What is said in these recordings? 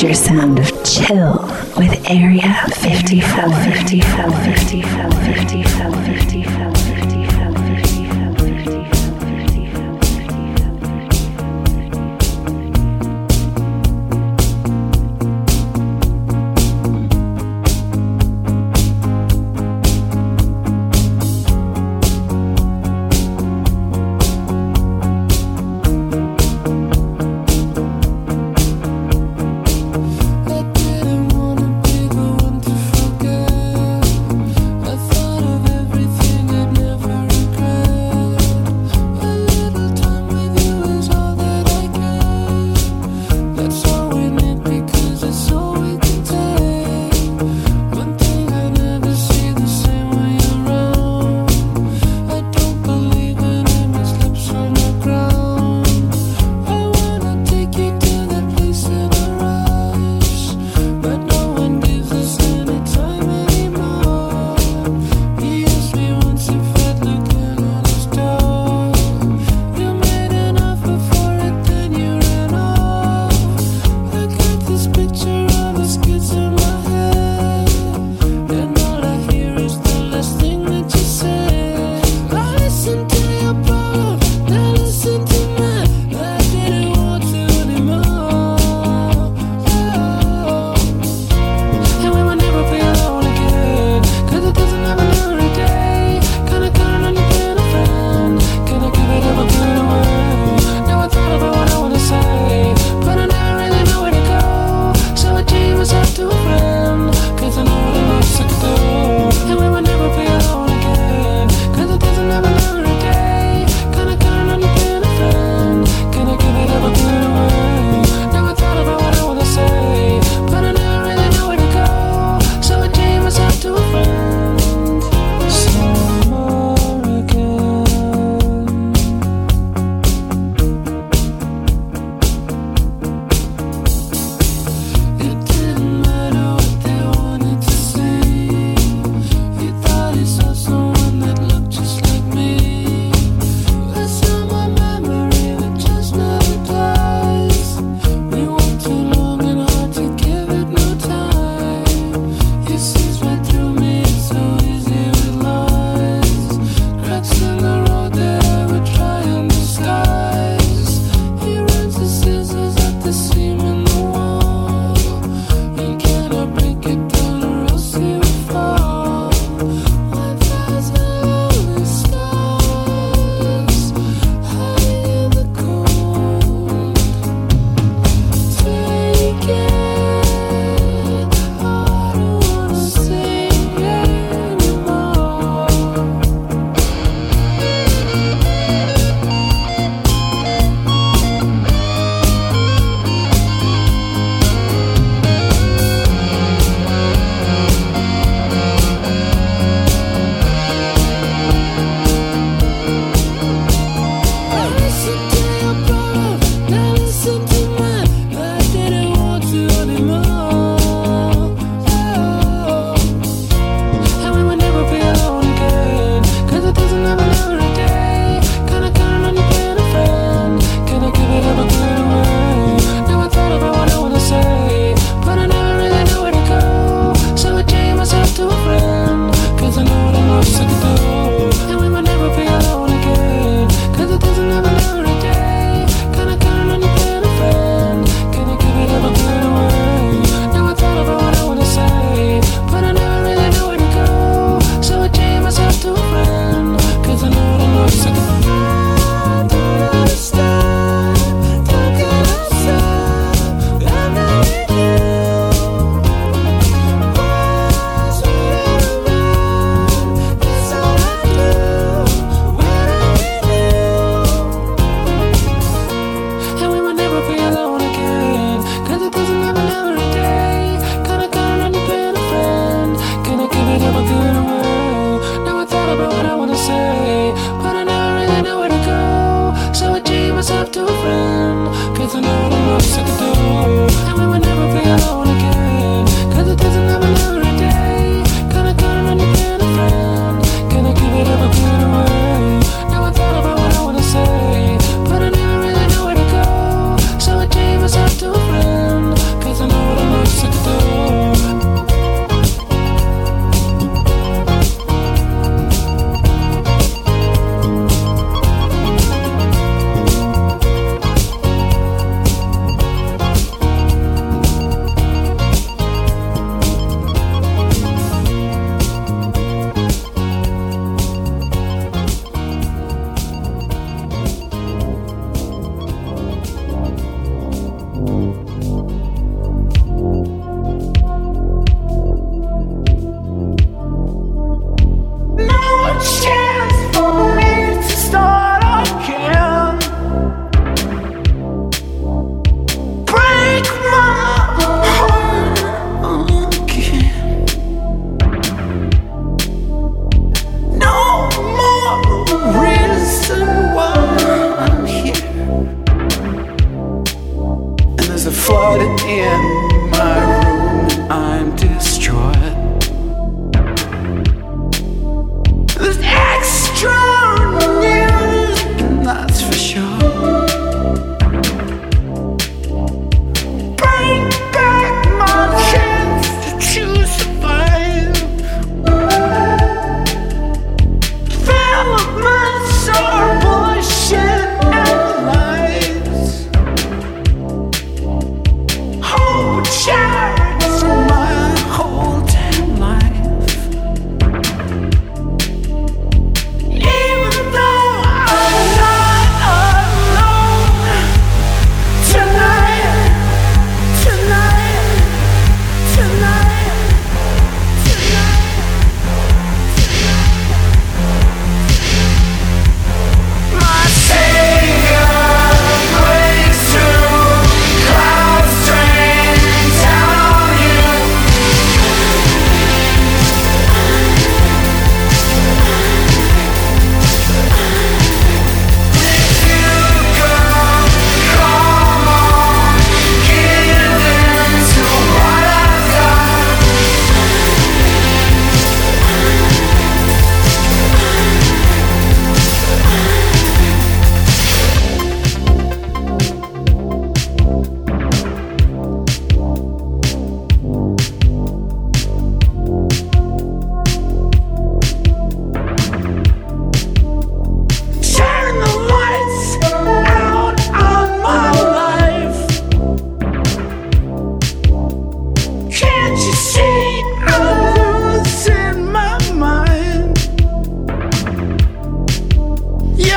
signature sound of chill with Area 54. 54, 54, 54, 54. Everything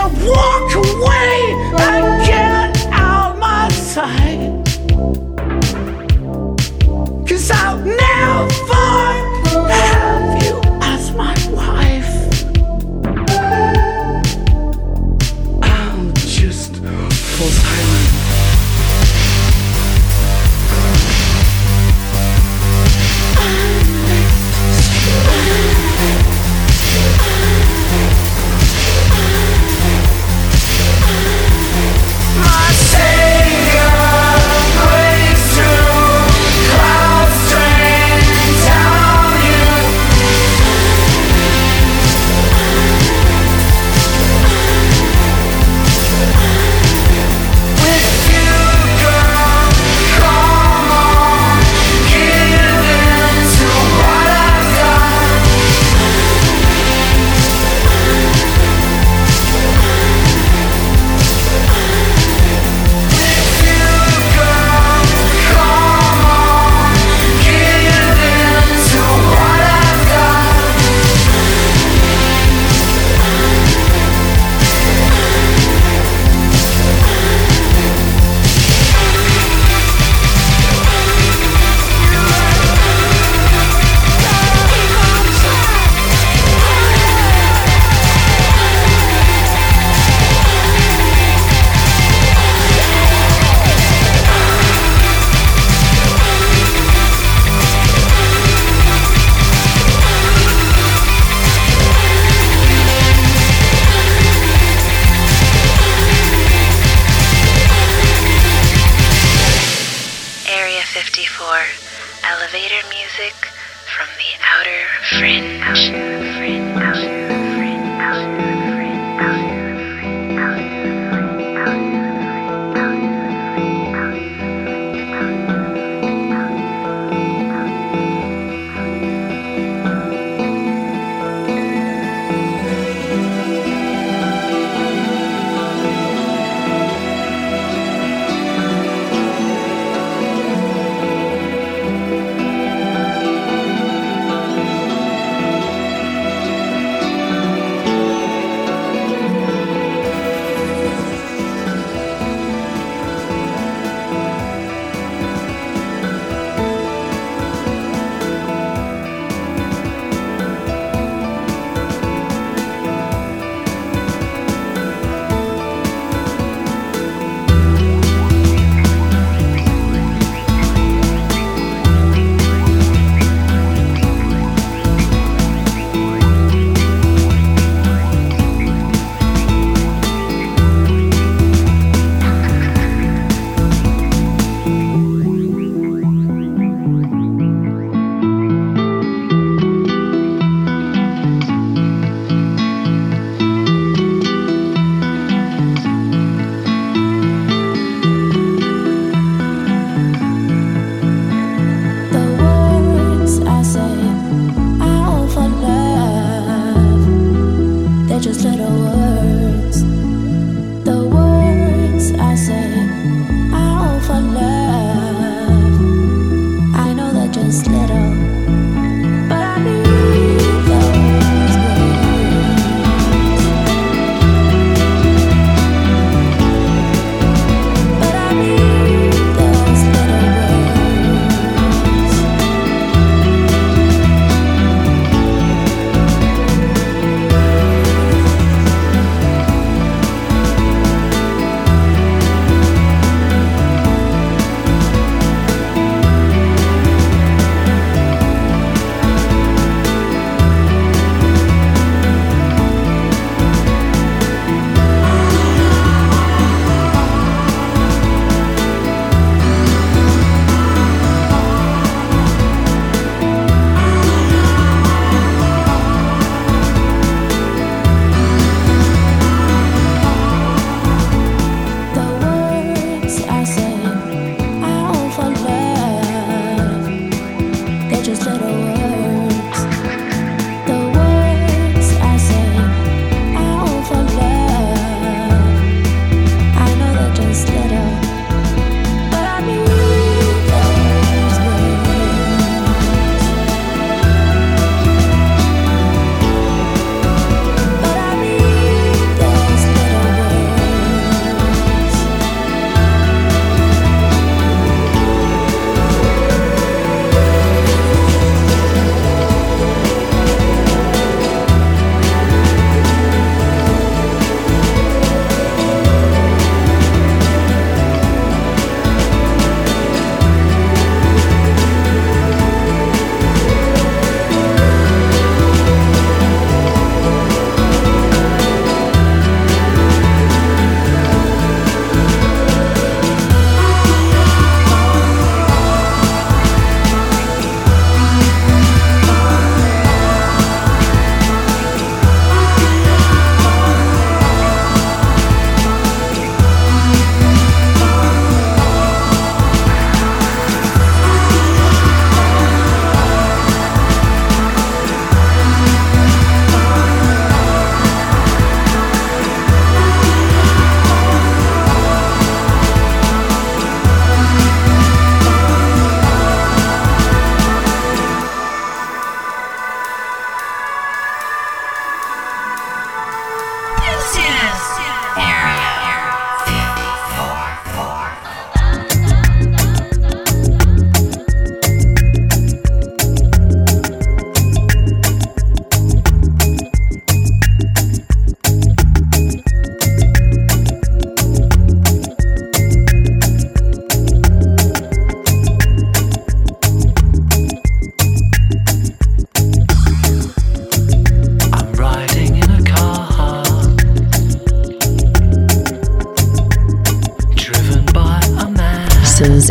walk away and get out my sight. 'Cause I'll never have you as my wife. I'll just fall silent.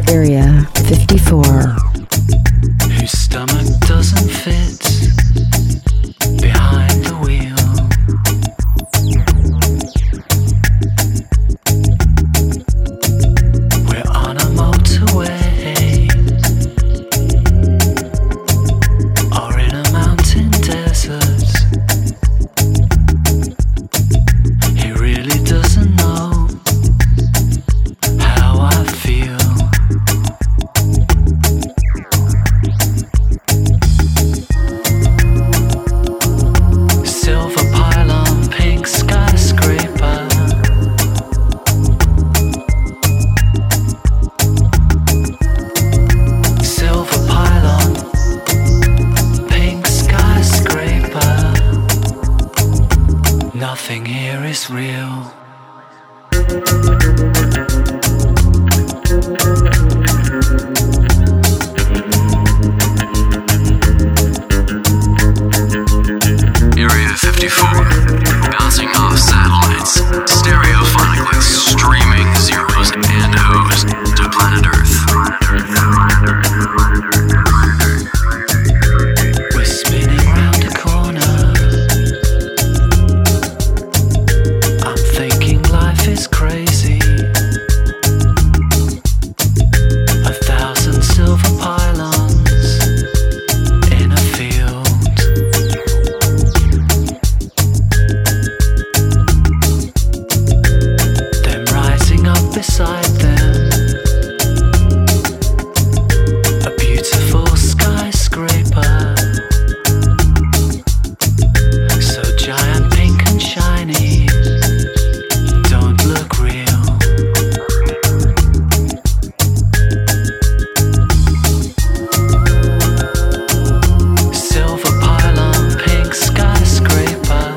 Area 54. Whose stomach doesn't fit behind the wheel. We're on a motorway or in a mountain desert. He really doesn't know how I feel. Silver pylon, pink skyscraper. Silver pylon, pink skyscraper. Nothing here is real. Area 54, bouncing off satellites, stereophonically streaming zeros and O's to planet Earth. We're spinning round a corner. I'm thinking life is crazy. 1,000 silver pylons in a field. Them rising up beside them. A beautiful skyscraper. So giant, pink and shiny. Don't look real. Silver pylon, pink skyscraper.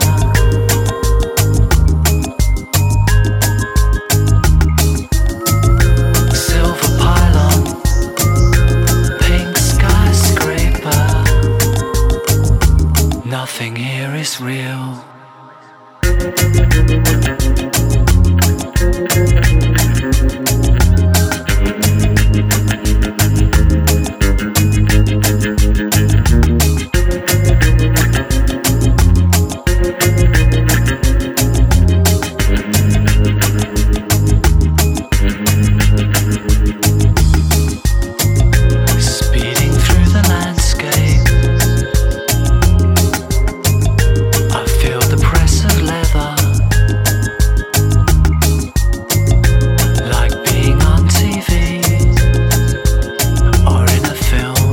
Silver pylon, pink skyscraper. Nothing here is real. Speeding through the landscape, I feel the press of leather, like being on TV or in a film.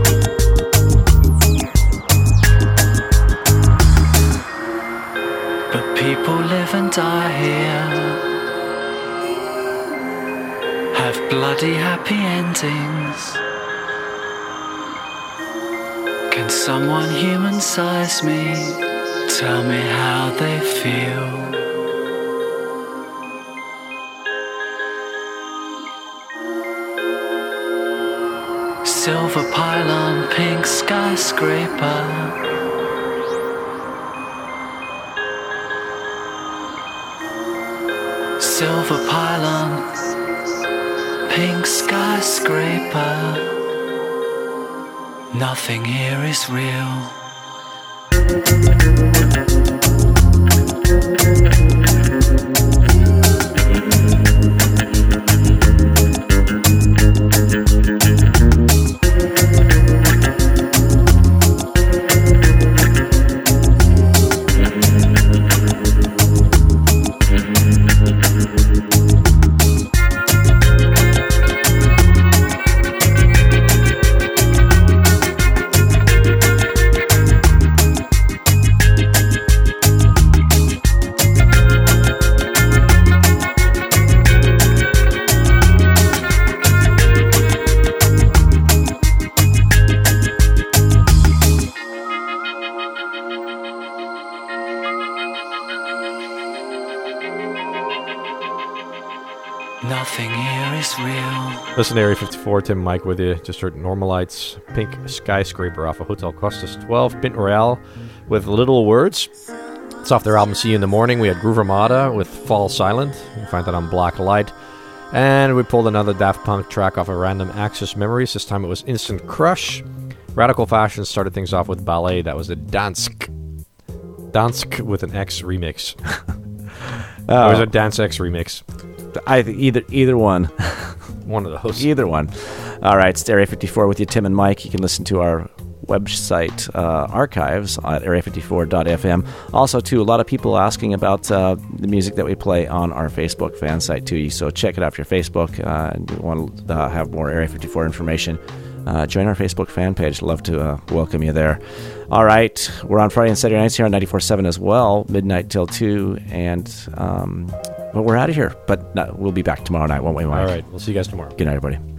But people live and die here, have bloody happy endings. Can someone human size me? Tell me how they feel. Silver pylon, pink skyscraper. Silver pylon, pink skyscraper. Nothing here is real. Nothing here is real. Listen to Area 54, Tim Mike with you. Just heard Normalites, Pink Skyscraper off of Hotel Costas 12. Pint Royale with Little Words. It's off their album See You in the Morning. We had Groove Armada with Fall Silent. You can find that on Black Light. And we pulled another Daft Punk track off of Random Access Memories. This time it was Instant Crush. Radical Fashion started things off with Ballet. That was the Dansk with an X remix. It was a Dance X remix. I think either one. One of those. Either one. All right, it's Area 54 with you, Tim and Mike. You can listen to our website archives at area54.fm. Also, too, a lot of people asking about the music that we play on our Facebook fan site, too. So check it out for your Facebook. And you want to have more Area 54 information, join our Facebook fan page. Love to welcome you there. All right, we're on Friday and Saturday nights here on 94.7 as well, midnight till 2. And well, we're out of here, but we'll be back tomorrow night, won't we, Mike? All right, we'll see you guys tomorrow. Good night, everybody.